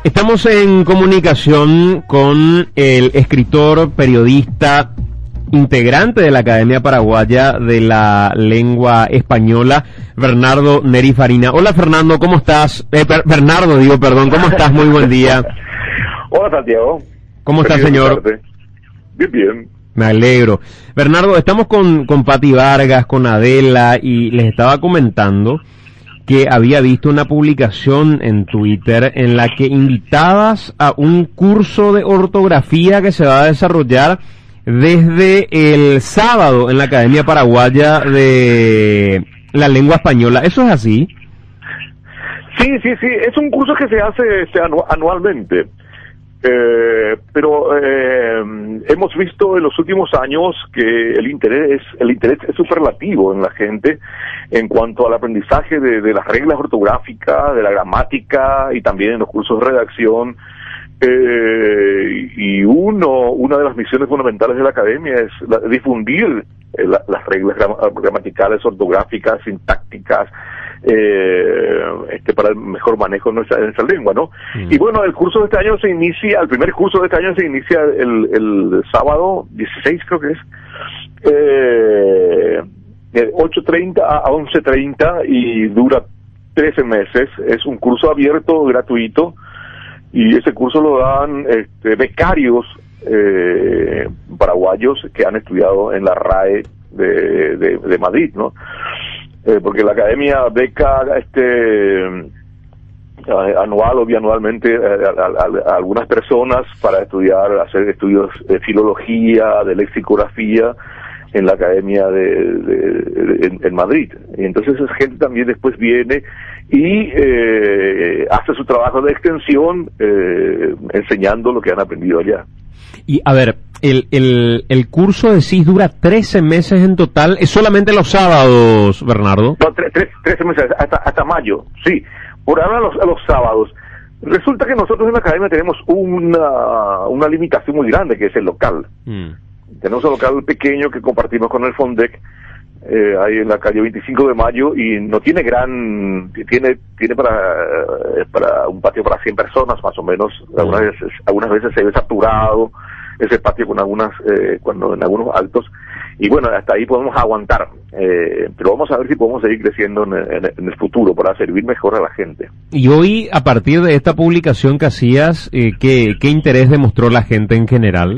Estamos en comunicación con el escritor, periodista, integrante de la Academia Paraguaya de la Lengua Española, Bernardo Neri Farina. Hola Fernando, ¿cómo estás? Bernardo, ¿cómo estás? Muy buen día. Hola Santiago. ¿Cómo está, señor? Bien, bien. Me alegro. Bernardo, estamos con Pati Vargas, con Adela, y les estaba comentando que había visto una publicación en Twitter en la que invitabas a un curso de ortografía que se va a desarrollar desde el sábado en la Academia Paraguaya de la Lengua Española. ¿Eso es así? Sí. Es un curso que se hace anualmente. Pero hemos visto en los últimos años que el interés es superlativo en la gente en cuanto al aprendizaje de las reglas ortográficas, de la gramática y también en los cursos de redacción. Y una de las misiones fundamentales de la academia es difundir las reglas gramaticales, ortográficas, sintácticas, para el mejor manejo de nuestra lengua, ¿no? Y bueno, el curso de este año el primer curso de este año se inicia el sábado 16, creo que es, de 8:30 a 11:30 y dura 13 meses. Es un curso abierto, gratuito, y ese curso lo dan becarios paraguayos que han estudiado en la RAE de Madrid, ¿no? Porque la academia beca anual o bianualmente a algunas personas para hacer estudios de filología, de lexicografía en la academia en Madrid. Y entonces esa gente también después viene y hace su trabajo de extensión enseñando lo que han aprendido allá. Y a ver, el curso de CIS dura 13 meses en total. ¿Es solamente los sábados, Bernardo? No, 13 meses, hasta mayo, sí. Por ahora los sábados. Resulta que nosotros en la academia tenemos una limitación muy grande, que es el local. Tenemos un local pequeño que compartimos con el Fondec, ahí en la calle 25 de Mayo, y no tiene tiene para un patio para 100 personas más o menos. Algunas veces se ve saturado ese patio con en algunos altos, y bueno, hasta ahí podemos aguantar, pero vamos a ver si podemos seguir creciendo en el futuro para servir mejor a la gente. Y hoy, a partir de esta publicación que hacías, ¿qué interés demostró la gente en general?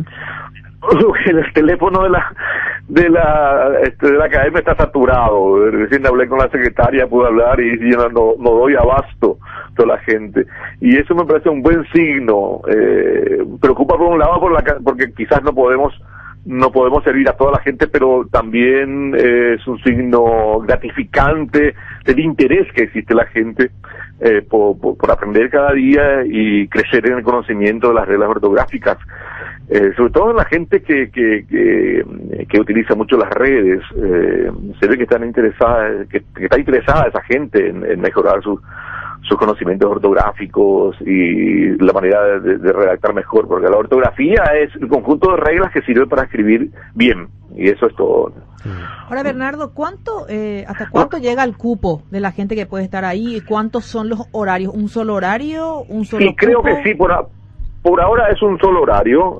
El teléfono de la academia está saturado. Recién hablé con la secretaria, pude hablar y yo no doy abasto toda la gente, y eso me parece un buen signo. Preocupa por un lado porque quizás no podemos servir a toda la gente, pero también es un signo gratificante del interés que existe la gente por aprender cada día y crecer en el conocimiento de las reglas ortográficas. Sobre todo la gente que utiliza mucho las redes. Se ve que está interesada esa gente en mejorar sus conocimientos ortográficos y la manera de redactar mejor, porque la ortografía es el conjunto de reglas que sirve para escribir bien, y eso es todo. Ahora, Bernardo, ¿hasta cuánto llega el cupo de la gente que puede estar ahí? ¿Y cuántos son los horarios? ¿Un solo horario? ¿Un solo cupo? Creo que sí, por ahora es un solo horario.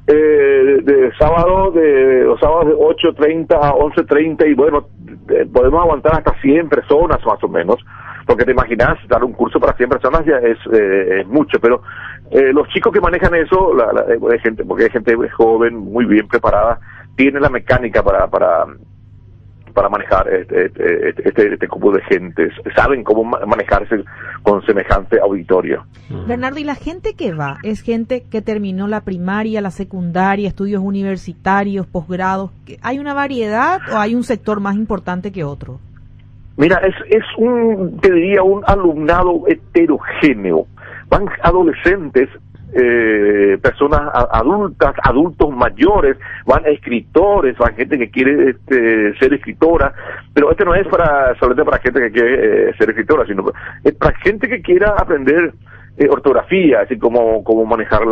Los sábados de 8:30 a 11:30, y bueno, podemos aguantar hasta 100 personas más o menos, porque te imaginas, dar un curso para 100 personas ya es mucho, pero los chicos que manejan eso, porque hay gente joven, muy bien preparada, tienen la mecánica para manejar este grupo de gente, saben cómo manejarse con semejante auditorio. Bernardo, ¿y la gente que va? ¿Es gente que terminó la primaria, la secundaria, estudios universitarios, posgrados? ¿Hay una variedad o hay un sector más importante que otro? Mira, te diría, un alumnado heterogéneo. Van adolescentes, personas adultas, adultos mayores, van escritores, van gente que quiere ser escritora, pero no es solamente para gente que quiere ser escritora, sino para gente que quiera aprender ortografía, así como manejar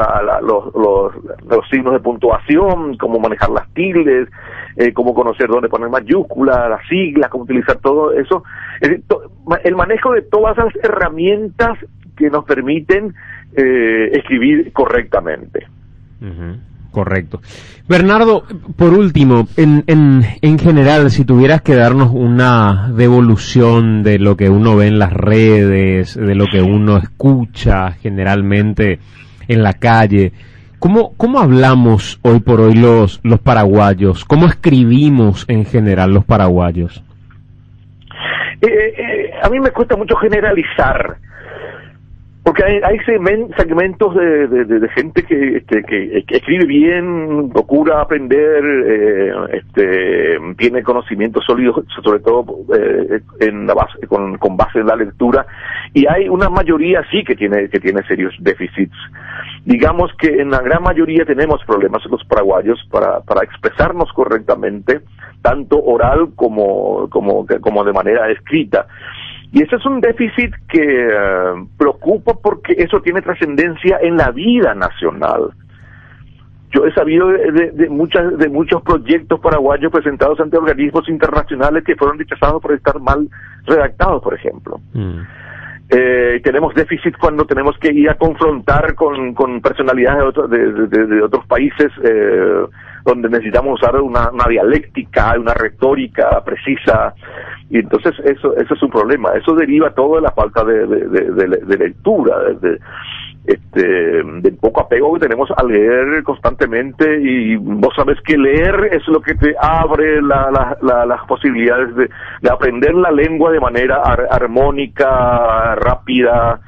los signos de puntuación, cómo manejar las tildes, cómo conocer dónde poner mayúsculas, las siglas, cómo utilizar todo eso. El manejo de todas esas herramientas que nos permiten escribir correctamente. Correcto. Bernardo, por último, en general, si tuvieras que darnos una devolución de lo que uno ve en las redes, de lo que uno escucha generalmente en la calle, ¿cómo hablamos hoy por hoy los paraguayos? ¿Cómo escribimos en general los paraguayos? A mí me cuesta mucho generalizar, porque hay segmentos de gente que escribe bien, procura aprender, tiene conocimientos sólidos, sobre todo en la base, con base en la lectura, y hay una mayoría sí que tiene serios déficits. Digamos que en la gran mayoría tenemos problemas los paraguayos para expresarnos correctamente, tanto oral como de manera escrita. Y ese es un déficit que preocupa porque eso tiene trascendencia en la vida nacional. Yo he sabido de muchos proyectos paraguayos presentados ante organismos internacionales que fueron rechazados por estar mal redactados, por ejemplo. Tenemos déficit cuando tenemos que ir a confrontar con personalidades de otros países, donde necesitamos usar una dialéctica, una retórica precisa, y entonces eso es un problema. Eso deriva todo de la falta de lectura, del poco apego que tenemos a leer constantemente, y vos sabes que leer es lo que te abre las posibilidades de aprender la lengua de manera armónica, rápida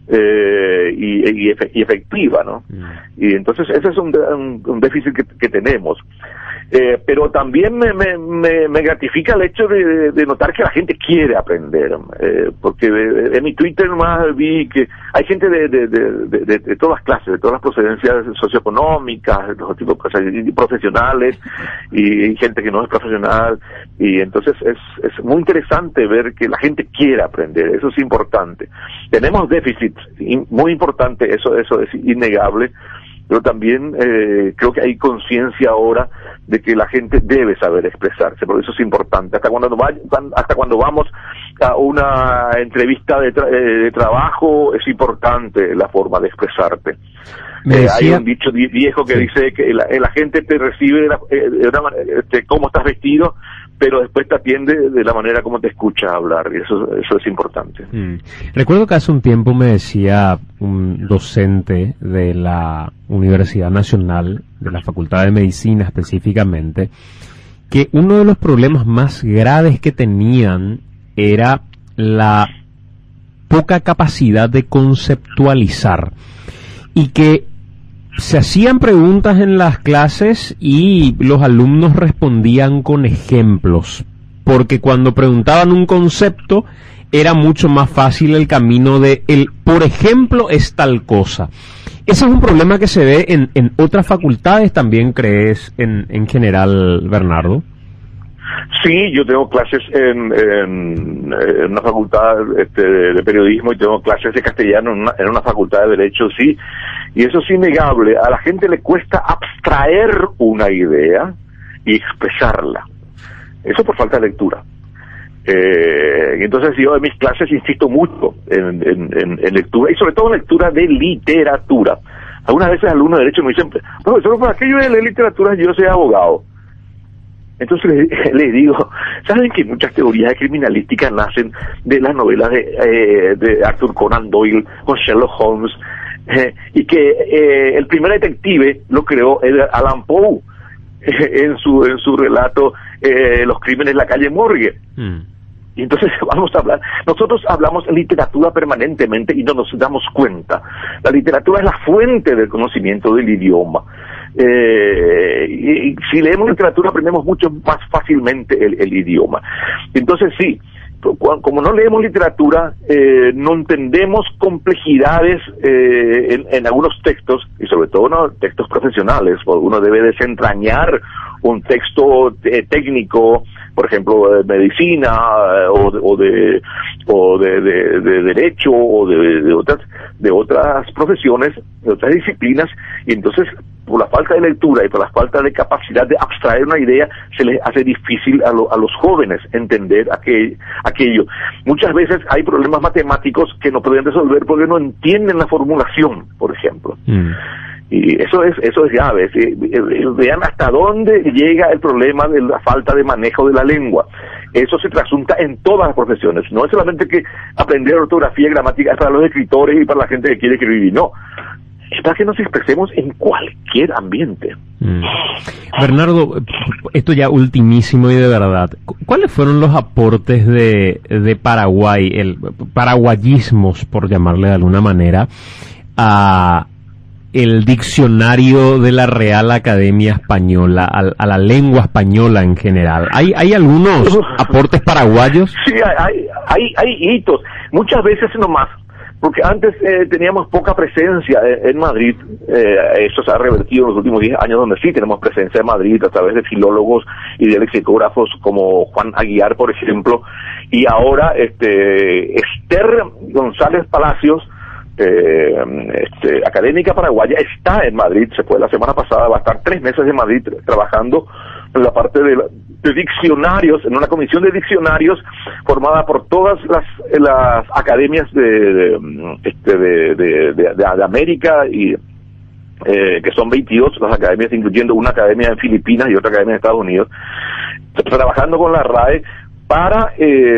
y efectiva, ¿no? Y entonces ese es un déficit que tenemos. Pero también me gratifica el hecho de notar que la gente quiere aprender, porque en mi Twitter más vi que hay gente de todas las clases, de todas las procedencias socioeconómicas, de todo tipo de cosas, y profesionales, y gente que no es profesional, y entonces es muy interesante ver que la gente quiere aprender. Eso es importante. Tenemos déficits muy importantes, eso es innegable, pero también creo que hay conciencia ahora de que la gente debe saber expresarse, por eso es importante. Hasta cuando vamos a una entrevista de trabajo, es importante la forma de expresarte. Hay un dicho viejo que dice que la gente te recibe de una manera, cómo estás vestido, pero después te atiende de la manera como te escucha hablar, y eso es importante. Recuerdo que hace un tiempo me decía un docente de la Universidad Nacional, de la Facultad de Medicina específicamente, que uno de los problemas más graves que tenían era la poca capacidad de conceptualizar, y que se hacían preguntas en las clases y los alumnos respondían con ejemplos, porque cuando preguntaban un concepto era mucho más fácil el camino de por ejemplo es tal cosa. Ese es un problema que se ve en otras facultades también, ¿crees, en general, Bernardo? Sí, yo tengo clases en una facultad de periodismo, y tengo clases de castellano en una facultad de derecho, sí, y eso es innegable. A la gente le cuesta abstraer una idea y expresarla. Eso por falta de lectura. Entonces yo en mis clases insisto mucho en lectura, y sobre todo en lectura de literatura. Algunas veces alumnos de derecho me dicen: profesor, ¿para qué yo voy a leer literatura? Yo soy abogado. Entonces le digo, ¿saben que muchas teorías de criminalística nacen de las novelas de Arthur Conan Doyle con Sherlock Holmes, y que el primer detective lo creó Edgar Allan Poe en su relato Los crímenes de la calle Morgue? Y entonces vamos a hablar, nosotros hablamos literatura permanentemente y no nos damos cuenta. La literatura es la fuente del conocimiento del idioma. Y si leemos literatura aprendemos mucho más fácilmente el idioma. Entonces sí, como no leemos literatura, no entendemos complejidades en algunos textos, y sobre todo textos profesionales. Uno debe desentrañar un texto técnico por ejemplo, de medicina o de derecho o de otras profesiones, de otras disciplinas, y entonces por la falta de lectura y por la falta de capacidad de abstraer una idea, se les hace difícil a los jóvenes entender aquello. Muchas veces hay problemas matemáticos que no pueden resolver porque no entienden la formulación, por ejemplo. Y eso es grave. Vean hasta dónde llega el problema de la falta de manejo de la lengua. Eso se trasunta en todas las profesiones. No es solamente que aprender ortografía y gramática es para los escritores y para la gente que quiere escribir, no. Es para que nos expresemos en cualquier ambiente. Bernardo, esto ya ultimísimo y de verdad, ¿cuáles fueron los aportes de Paraguay, el paraguayismos, por llamarle de alguna manera, a el diccionario de la Real Academia Española, a la lengua española en general? ¿Hay algunos aportes paraguayos? Sí, hay hitos, muchas veces nomás, porque antes teníamos poca presencia en Madrid. Eso se ha revertido en los últimos 10 años, donde sí tenemos presencia en Madrid a través de filólogos y de lexicógrafos como Juan Aguiar, por ejemplo, y ahora Esther González Palacios, académica paraguaya, está en Madrid, se fue la semana pasada, va a estar 3 meses en Madrid trabajando en la parte de diccionarios, en una comisión de diccionarios formada por todas las academias de América, y que son 22 las academias, incluyendo una academia en Filipinas y otra academia en Estados Unidos, trabajando con la RAE para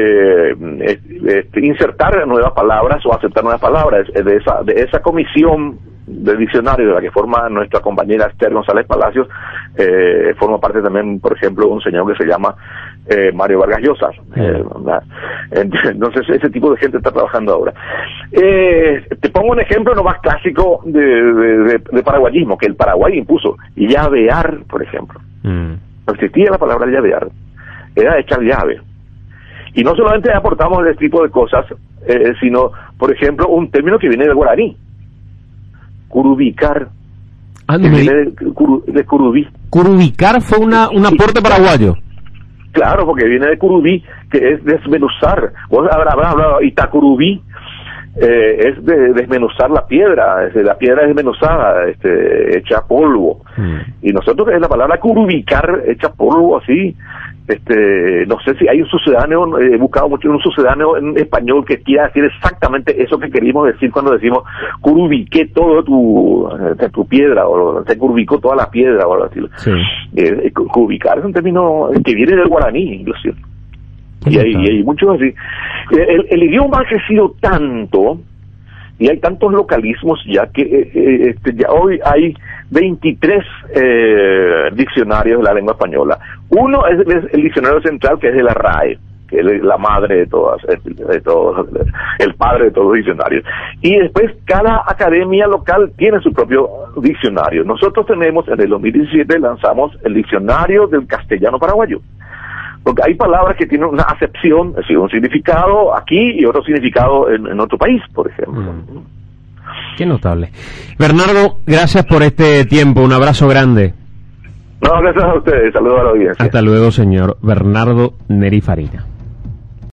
insertar nuevas palabras o aceptar nuevas palabras. De esa comisión de diccionario de la que forma nuestra compañera Esther González Palacios, forma parte también, por ejemplo, un señor que se llama Mario Vargas Llosa. Entonces ese tipo de gente está trabajando ahora. Te pongo un ejemplo no más clásico de paraguayismo, que el Paraguay impuso: llavear, por ejemplo. No existía la palabra llavear, era echar llave. Y no solamente aportamos este tipo de cosas, sino, por ejemplo, un término que viene del guaraní: curubicar, que viene de curubí. Curubicar fue un aporte paraguayo. Claro, porque viene de curubí, que es desmenuzar. Vos habrás hablado Itacurubí, es de desmenuzar la piedra, la piedra desmenuzada, hecha polvo. Y nosotros es la palabra curubicar, hecha polvo, así. No sé si hay un sucedáneo, he buscado mucho un sucedáneo en español que quiera decir exactamente eso que queríamos decir cuando decimos curubiqué todo tu piedra, o se curubicó toda la piedra, o algo así. Sí. Curubicar es un término que viene del guaraní, inclusive. Y hay muchos así. El idioma ha crecido tanto, y hay tantos localismos ya que ya hoy hay 23 diccionarios de la lengua española. Uno es el diccionario central, que es de la RAE, que es la madre de todos, el padre de todos los diccionarios. Y después cada academia local tiene su propio diccionario. Nosotros tenemos, en el 2017 lanzamos el diccionario del castellano paraguayo, porque hay palabras que tienen una acepción, es decir, un significado aquí y otro significado en otro país, por ejemplo. Qué notable. Bernardo, gracias por este tiempo, un abrazo grande. No, gracias a ustedes, saludos a la audiencia. Hasta luego, señor Bernardo Neri Farina.